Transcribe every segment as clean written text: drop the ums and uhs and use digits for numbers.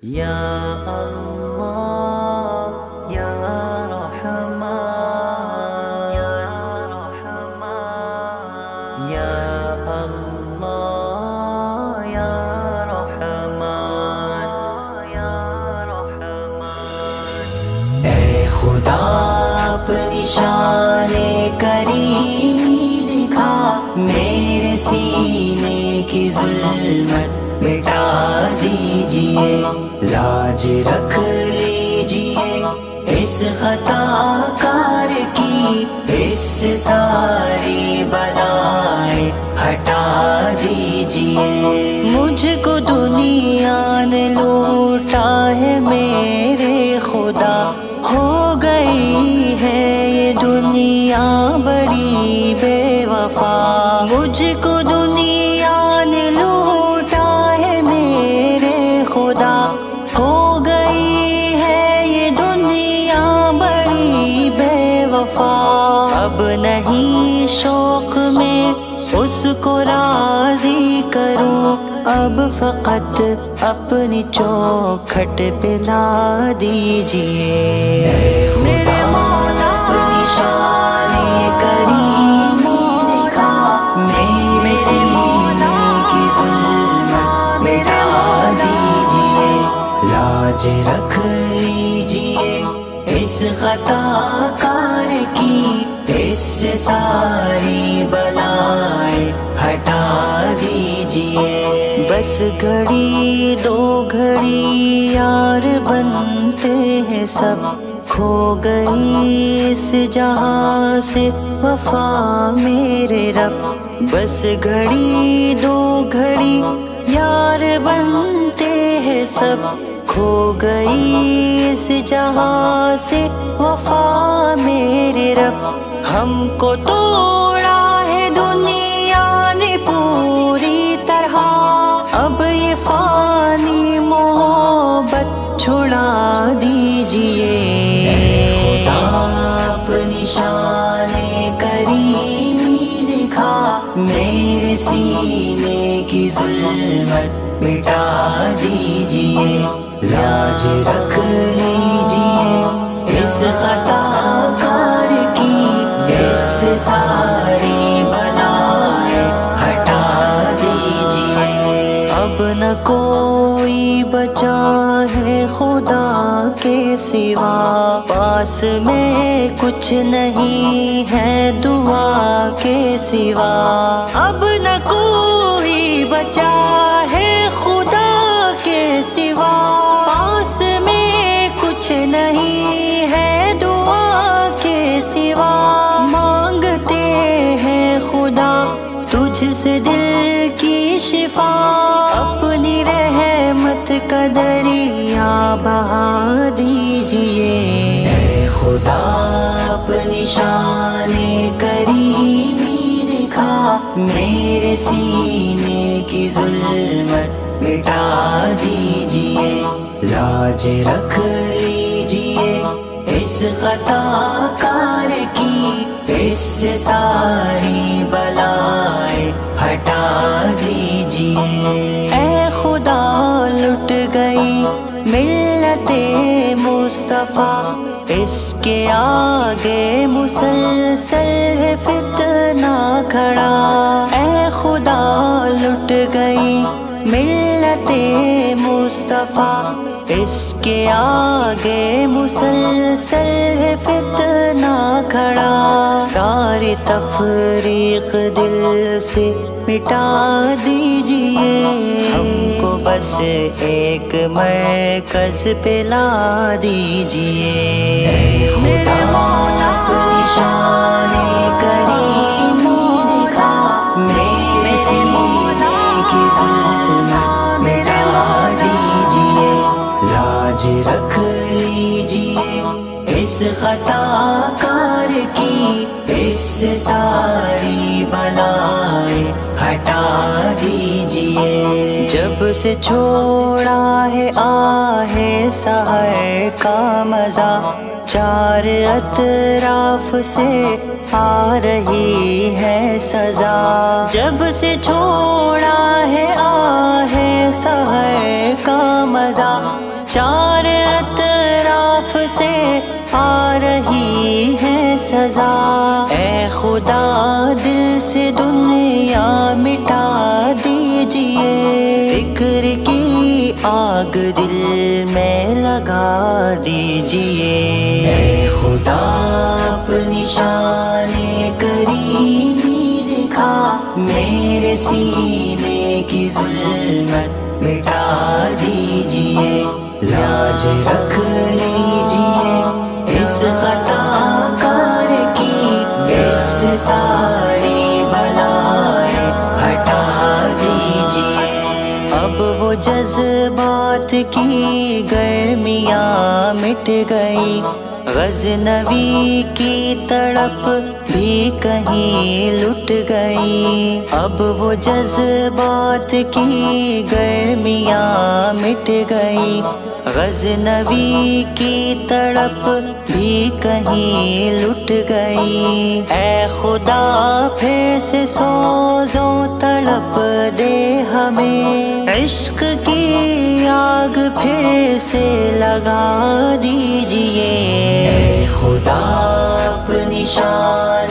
یا اللہ یا رحمان یا رحمان یا اللہ یا رحمان یا رحمان۔ اے خدا اپنی شان کریمی دکھا، میرے سینے کی ظلمت مٹا دیجئے، لاج رکھ لیجئے اس خطا کار کی، اس سے ساری بلائیں ہٹا دیجئے۔ مجھ کو دنیا نے لوٹا ہے میرے خدا، ہو گئی ہے یہ دنیا بڑی بے وفا۔ مجھ کو دنیا نے لوٹا ہے میرے خدا، ہو گئی ہے یہ دنیا بڑی بے وفا۔ اب نہیں شوق میں اس کو راضی کروں، اب فقط اپنی چوکھٹ پہ لا دیجئے۔ میرے مولا اپنی شان کریمی دکھا، میرے سینے کی ظلمت مٹا دیجئے، لاج رکھ لیجئے اس خطا کار کی، اس سے ساری بلائیں ہٹا دیجئے۔ بس گھڑی دو گھڑی یار بنتے ہیں سب، کھو گئی اس جہاں سے وفا میرے رب۔ بس گھڑی دو گھڑی یار بنتے ہیں سب، کھو گئی اس جہاں سے وفا میرے رب۔ ہم کو توڑا ہے دنیا نے پوری طرح، اب یہ فانی محبت چھڑا دیجئے۔ خدا اپنی شان کریمی دکھا، میرے سینے کی ظلمت مٹا دیجئے، لاج رکھ لیجئے اس خطا کار کی، اس سے ساری بلائیں ہٹا دیجئے۔ اب نہ کوئی بچا ہے خدا کے سوا، پاس میں کچھ نہیں ہے دعا کے سوا۔ اب نہ کوئی بچا ہے خدا کے سوا، پاس میں کچھ نہیں ہے دعا کے سوا۔ مانگتے ہیں خدا تجھ سے دل کی شفا، اپنی رحمت کا دریا بہا دیجئے۔ اے خدا اپنی شان کریمی دکھا، میرے سینے کی ظلمت مٹا دیجئے، لاج رکھ لیجئے اس خطا کار کی، اس سے ساری بلائیں ہٹا دیجئے۔ اے خدا لٹ گئی ملت مصطفیٰ، اس کے آگے مسلسل ہے فتنہ کھڑا۔ اے خدا لٹ گئی ملت مصطفیٰ، اس کے آگے مسلسل ہے فتنہ کھڑا۔ ساری تفریق دل سے مٹا دیجئے، ہم کو بس ایک مرکز پہ لا دیجئے۔ میرے مولا اپنی شان کریمی دکھا، میرے سینے کی ظلمت مٹا دیجئے، لاج رکھ لیجئے اس خطا کار کی، اس سے ساری بلائیں ہٹا دیجئے۔ جب سے چھوڑا ہے آہ سحر کا مزہ، چار اطراف سے آ رہی ہے سزا۔ جب سے چھوڑا ہے آہ سحر کا مزہ، چار اطراف سے آ رہی ہے سزا، اے خدا دل سے دنیا مٹا دیجئے، فکر کی آگ دل میں لگا دیجئے، اے خدا اپنی شان کریمی دکھا، میرے سینے کی ظلمت مٹا دیجئے، لاج رکھ لیجئے اس خطا کار کی، اس سے ساری بلائیں ہٹا دیجئے۔ اب وہ جذبات کی گرمیاں مٹ گئی، غزنوی کی تڑپ بھی کہیں لٹ گئی، اب وہ جذبات کی گرمیاں مٹ گئی، غزنوی کی تڑپ بھی کہیں لٹ گئی، اے خدا پھر سے سوزو تڑپ دے ہمیں، عشق کی آگ پھر سے لگا دیجئے، اے خدا اپنی شان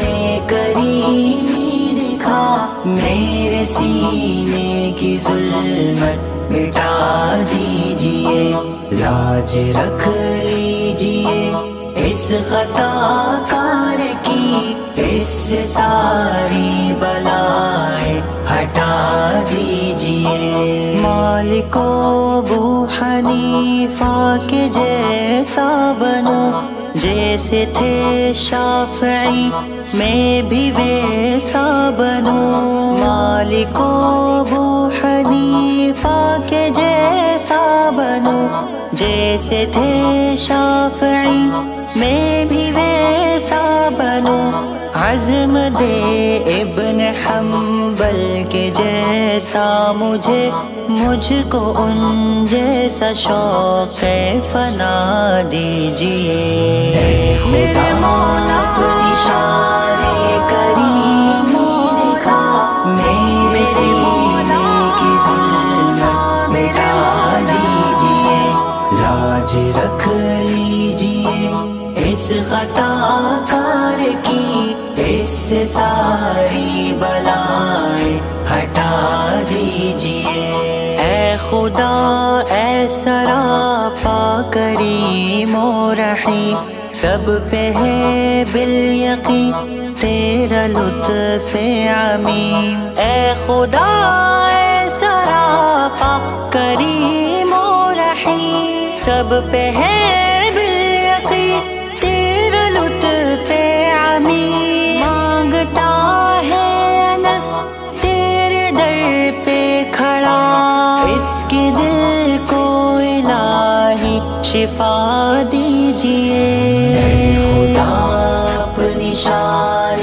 کریمی دکھا، میرے سینے کی ظلمت مٹا دیجئے، لاج رکھ لیجئے اس خطا کار کی، اس سے ساری بلائیں ہٹا دیجئے۔ مالک ابو حنیفہ کے جیسا بنو، جیسے تھے شافعی میں بھی ویسا بنو، مالک ابو حنیفہ کے جیسا بنو، جیسے تھے شافعی میں بھی ویسا بنو، عزم دے ابن حنبل کے جیسا مجھے، مجھ کو ان جیسا شوق فنا دیجئے، اے خدا اپنی شان کریمی دکھا، میرے سینے کی ظلمت مٹا دیجئے، لاج رکھ لیجئے اس خطا کار کی، اس سے ساری بلائیں ہٹا دیجئے، اے خدا اے سراپا کریم و رحیم، سب پہ ہے بالیقین تیرا لطف عمیم، اے خدا اے سراپا کریم و رحیم، سب پہ ہے بالیقین تیرا لطف عمیم، مانگتا ہے انس تیرے در پہ کھڑا، اس کے دل کو الہی شفا دیجئے، اے خدا اپنی شان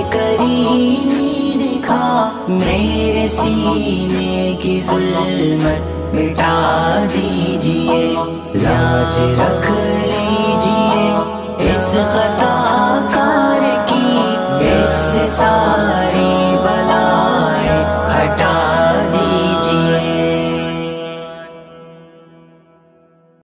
کریمی دکھا، میرے سینے کی ظلمت مٹا دیجئے، لاج رکھ